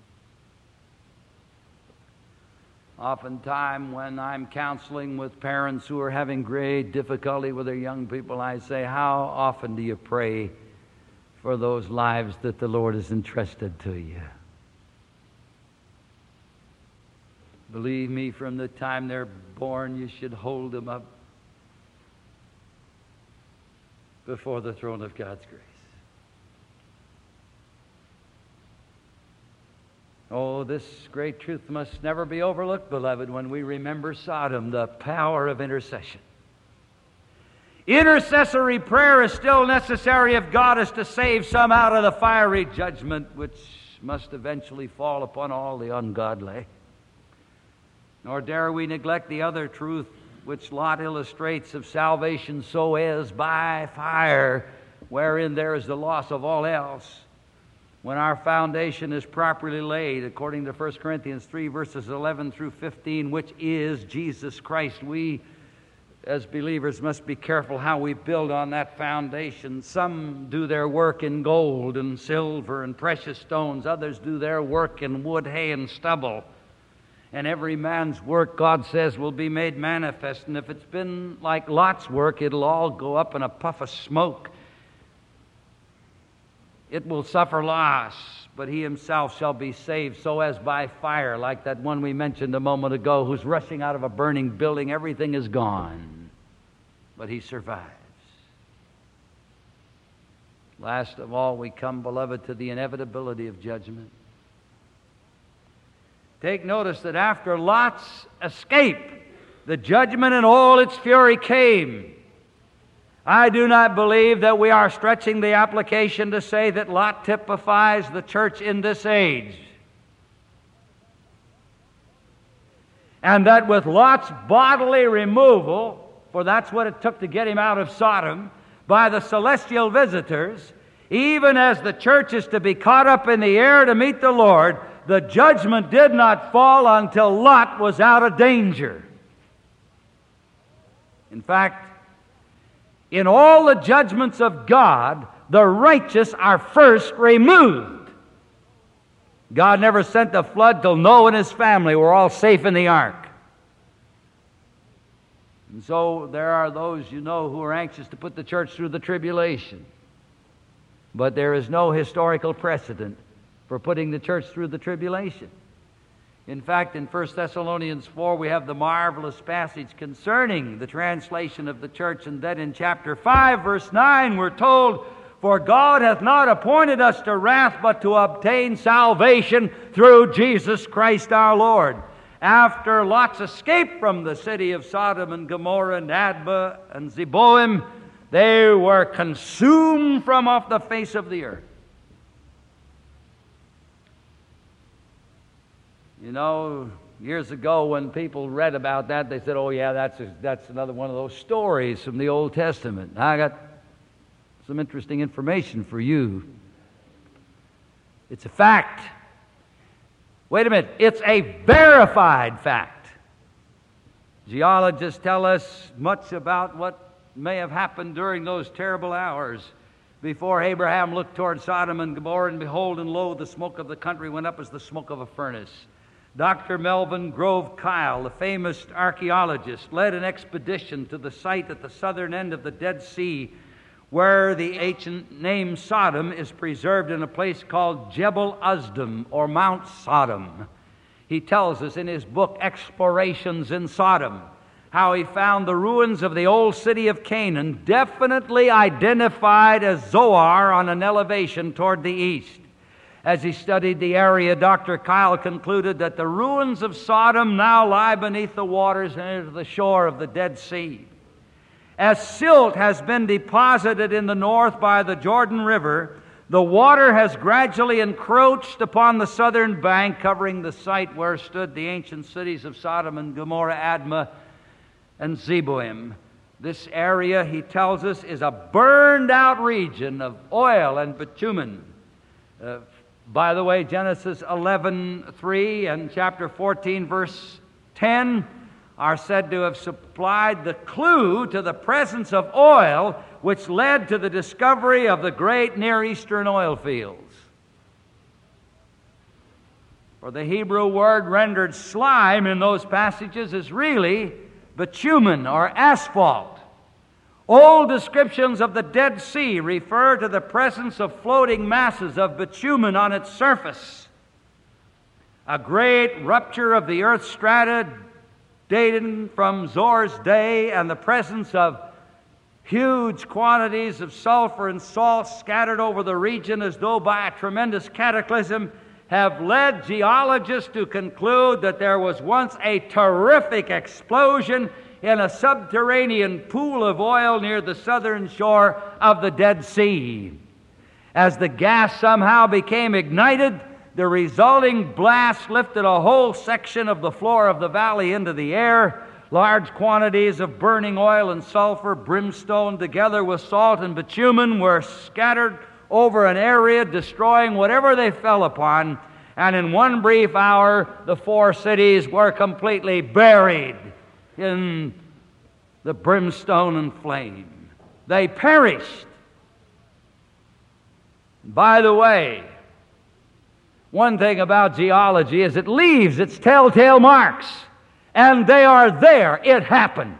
Oftentimes when I'm counseling with parents who are having great difficulty with their young people, I say, how often do you pray for those lives that the Lord has entrusted to you? Believe me, from the time they're born, you should hold them up before the throne of God's grace. Oh, this great truth must never be overlooked, beloved, when we remember Sodom, the power of intercession. Intercessory prayer is still necessary if God is to save some out of the fiery judgment which must eventually fall upon all the ungodly. Nor dare we neglect the other truth which Lot illustrates of salvation, so is by fire, wherein there is the loss of all else. When our foundation is properly laid, according to 1 Corinthians 3, verses 11 through 15, which is Jesus Christ, we as believers must be careful how we build on that foundation. Some do their work in gold and silver and precious stones. Others do their work in wood, hay, and stubble. And every man's work, God says, will be made manifest. And if it's been like Lot's work, it'll all go up in a puff of smoke. It will suffer loss, but he himself shall be saved, so as by fire, like that one we mentioned a moment ago, who's rushing out of a burning building. Everything is gone, but he survives. Last of all, we come, beloved, to the inevitability of judgment. Take notice that after Lot's escape, the judgment in all its fury came. I do not believe that we are stretching the application to say that Lot typifies the church in this age. And that with Lot's bodily removal, for that's what it took to get him out of Sodom, by the celestial visitors, even as the church is to be caught up in the air to meet the Lord, the judgment did not fall until Lot was out of danger. In fact, in all the judgments of God, the righteous are first removed. God never sent the flood till Noah and his family were all safe in the ark. And so there are those, who are anxious to put the church through the tribulation. But there is no historical precedent for putting the church through the tribulation. In fact, in 1 Thessalonians 4, we have the marvelous passage concerning the translation of the church. And then in chapter 5, verse 9, we're told, "For God hath not appointed us to wrath, but to obtain salvation through Jesus Christ our Lord." After Lot's escape from the city of Sodom and Gomorrah and Admah and Zeboim, they were consumed from off the face of the earth. Years ago when people read about that, they said, "Oh yeah, that's another one of those stories from the Old Testament." I got some interesting information for you. It's a fact. Wait a minute, it's a verified fact. Geologists tell us much about what may have happened during those terrible hours before Abraham looked toward Sodom and Gomorrah, and behold, and lo, the smoke of the country went up as the smoke of a furnace. Dr. Melvin Grove Kyle, the famous archaeologist, led an expedition to the site at the southern end of the Dead Sea where the ancient name Sodom is preserved in a place called Jebel Uzdum, or Mount Sodom. He tells us in his book, Explorations in Sodom, how he found the ruins of the old city of Canaan definitely identified as Zoar on an elevation toward the east. As he studied the area, Dr. Kyle concluded that the ruins of Sodom now lie beneath the waters and near the shore of the Dead Sea. As silt has been deposited in the north by the Jordan River, the water has gradually encroached upon the southern bank, covering the site where stood the ancient cities of Sodom and Gomorrah, Admah, and Zeboim. This area, he tells us, is a burned-out region of oil and bitumen. By the way, Genesis 11:3 and chapter 14, verse 10 are said to have supplied the clue to the presence of oil, which led to the discovery of the great Near Eastern oil fields. For the Hebrew word rendered slime in those passages is really bitumen or asphalt. Old descriptions of the Dead Sea refer to the presence of floating masses of bitumen on its surface. A great rupture of the earth strata dating from Zoar's day and the presence of huge quantities of sulfur and salt scattered over the region as though by a tremendous cataclysm have led geologists to conclude that there was once a terrific explosion in a subterranean pool of oil near the southern shore of the Dead Sea. As the gas somehow became ignited, the resulting blast lifted a whole section of the floor of the valley into the air. Large quantities of burning oil and sulfur, brimstone, together with salt and bitumen, were scattered over an area, destroying whatever they fell upon. And in one brief hour, the four cities were completely buried in the brimstone and flame. They perished. By the way, one thing about geology is it leaves its telltale marks, and they are there. It happened.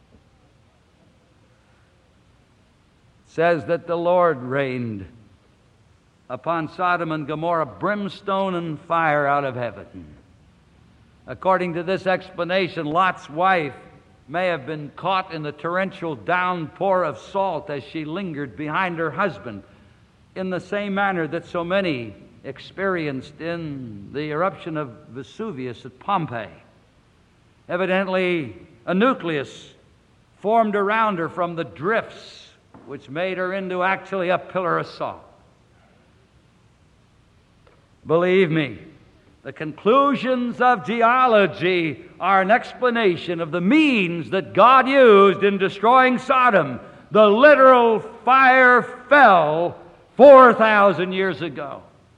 It says that the Lord rained upon Sodom and Gomorrah brimstone and fire out of heaven. According to this explanation, Lot's wife may have been caught in the torrential downpour of salt as she lingered behind her husband, in the same manner that so many experienced in the eruption of Vesuvius at Pompeii. Evidently, a nucleus formed around her from the drifts, which made her into actually a pillar of salt. Believe me, the conclusions of geology are an explanation of the means that God used in destroying Sodom. The literal fire fell 4,000 years ago.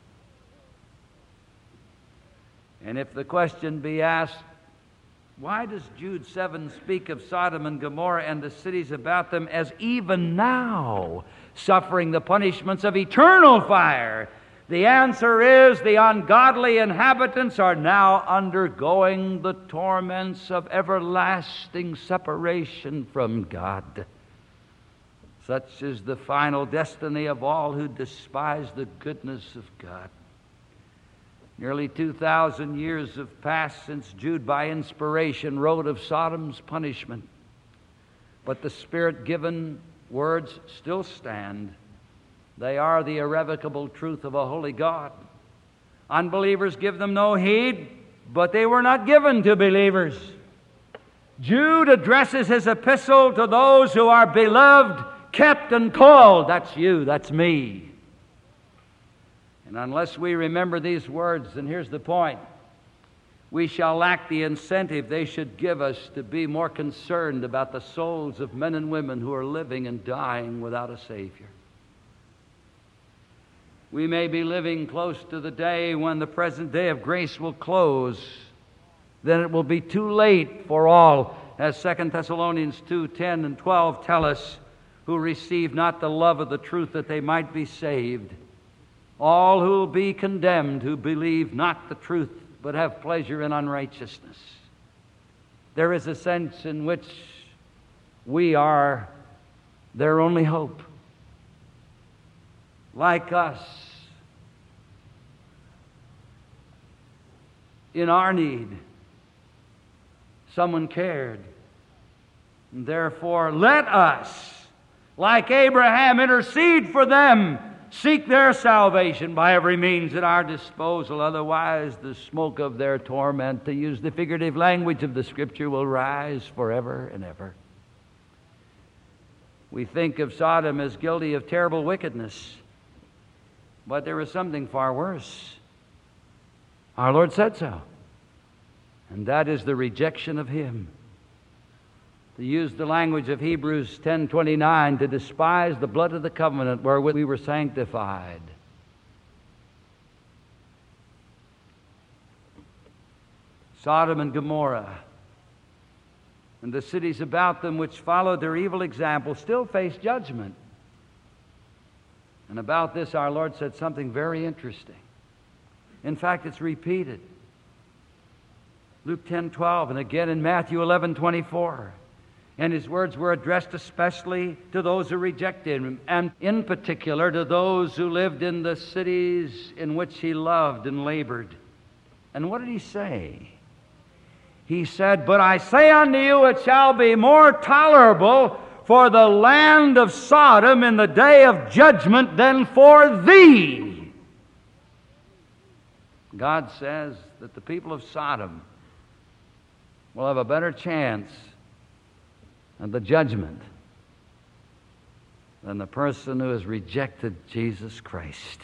And if the question be asked, why does Jude 7 speak of Sodom and Gomorrah and the cities about them as even now suffering the punishments of eternal fire? The answer is the ungodly inhabitants are now undergoing the torments of everlasting separation from God. Such is the final destiny of all who despise the goodness of God. Nearly 2,000 years have passed since Jude, by inspiration, wrote of Sodom's punishment. But the Spirit-given words still stand. They are the irrevocable truth of a holy God. Unbelievers give them no heed, but they were not given to believers. Jude addresses his epistle to those who are beloved, kept, and called. That's you, that's me. And unless we remember these words, and here's the point, we shall lack the incentive they should give us to be more concerned about the souls of men and women who are living and dying without a Savior. We may be living close to the day when the present day of grace will close. Then it will be too late for all, as 2 Thessalonians 2:10 and 12 tell us, who receive not the love of the truth that they might be saved. All who will be condemned who believe not the truth but have pleasure in unrighteousness. There is a sense in which we are their only hope. Like us, in our need, someone cared. And therefore, let us, like Abraham, intercede for them, seek their salvation by every means at our disposal. Otherwise, the smoke of their torment, to use the figurative language of the Scripture, will rise forever and ever. We think of Sodom as guilty of terrible wickedness, but there is something far worse. Our Lord said so, and that is the rejection of Him. To use the language of Hebrews 10:29, to despise the blood of the covenant wherewith we were sanctified. Sodom and Gomorrah and the cities about them which followed their evil example still face judgment. And about this our Lord said something very interesting. In fact, it's repeated. Luke 10:12 and again in Matthew 11:24. And His words were addressed especially to those who rejected Him, and in particular to those who lived in the cities in which He loved and labored. And what did He say? He said, "But I say unto you, it shall be more tolerable for the land of Sodom in the day of judgment than for thee." God says that the people of Sodom will have a better chance of the judgment than the person who has rejected Jesus Christ.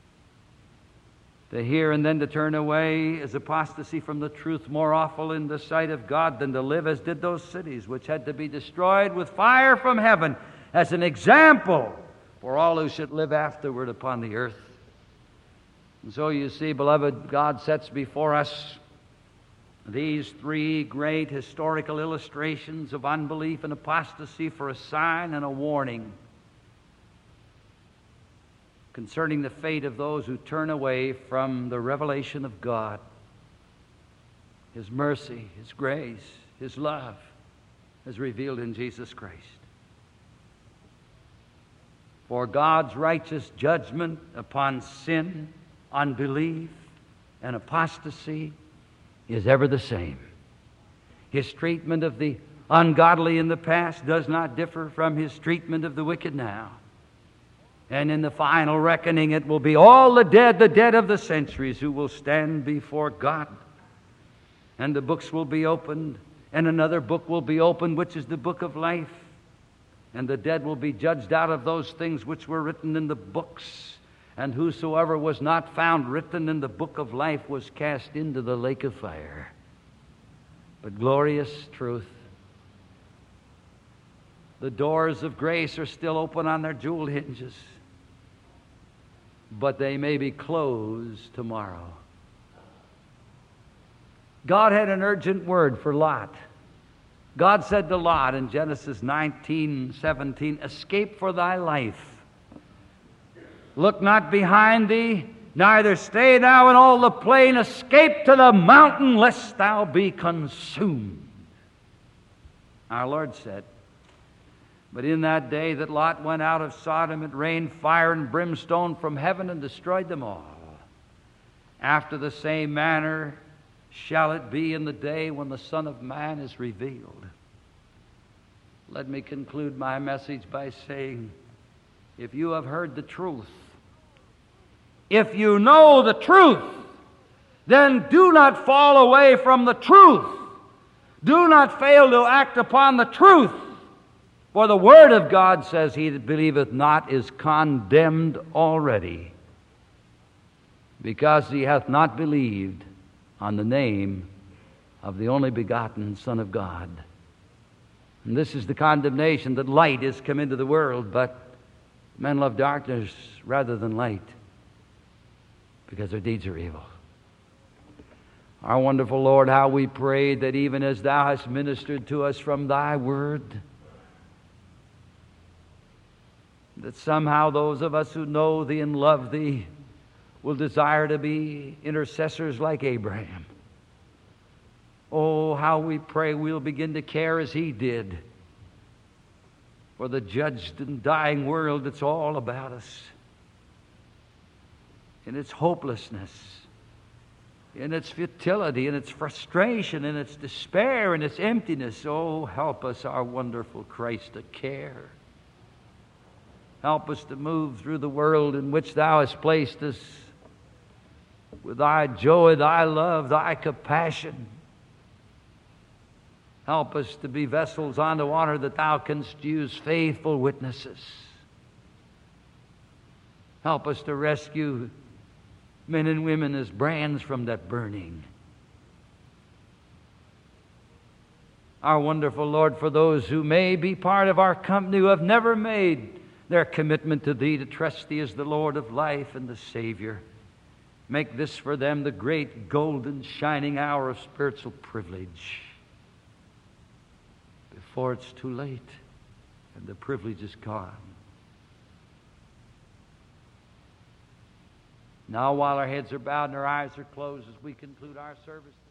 To hear and then to turn away is apostasy from the truth, more awful in the sight of God than to live as did those cities which had to be destroyed with fire from heaven as an example for all who should live afterward upon the earth. And so you see, beloved, God sets before us these three great historical illustrations of unbelief and apostasy for a sign and a warning concerning the fate of those who turn away from the revelation of God, His mercy, His grace, His love, as revealed in Jesus Christ. For God's righteous judgment upon sin, unbelief, and apostasy is ever the same. His treatment of the ungodly in the past does not differ from His treatment of the wicked now. And in the final reckoning, it will be all the dead of the centuries, who will stand before God. And the books will be opened, and another book will be opened, which is the book of life. And the dead will be judged out of those things which were written in the books. And whosoever was not found written in the book of life was cast into the lake of fire. But glorious truth, the doors of grace are still open on their jewel hinges, but they may be closed tomorrow. God had an urgent word for Lot. God said to Lot in Genesis 19:17, "Escape for thy life. Look not behind thee, Neither stay thou in all the plain, escape to the mountain, lest thou be consumed. Our Lord said, but in that day that Lot went out of Sodom, it rained fire and brimstone from heaven and destroyed them all. After the same manner shall it be in the day when the Son of Man is revealed. Let me conclude my message by saying, if you have heard the truth, if you know the truth, then do not fall away from the truth. Do not fail to act upon the truth. For the Word of God says, he that believeth not is condemned already, because he hath not believed on the name of the only begotten Son of God. And this is the condemnation, that light is come into the world, but men love darkness rather than light, because their deeds are evil. Our wonderful Lord, how we pray that even as Thou hast ministered to us from Thy Word, that somehow those of us who know Thee and love Thee will desire to be intercessors like Abraham. Oh, how we pray we'll begin to care as he did for the judged and dying world that's all about us, in its hopelessness, in its futility, in its frustration, in its despair, in its emptiness. Oh, help us, our wonderful Christ, to care. Help us to move through the world in which Thou hast placed us with Thy joy, Thy love, Thy compassion. Help us to be vessels unto honor that Thou canst use, faithful witnesses. Help us to rescue men and women as brands from that burning. Our wonderful Lord, for those who may be part of our company who have never made their commitment to Thee, to trust Thee as the Lord of life and the Savior, make this for them the great golden shining hour of spiritual privilege before it's too late and the privilege is gone. Now, while our heads are bowed and our eyes are closed, as we conclude our service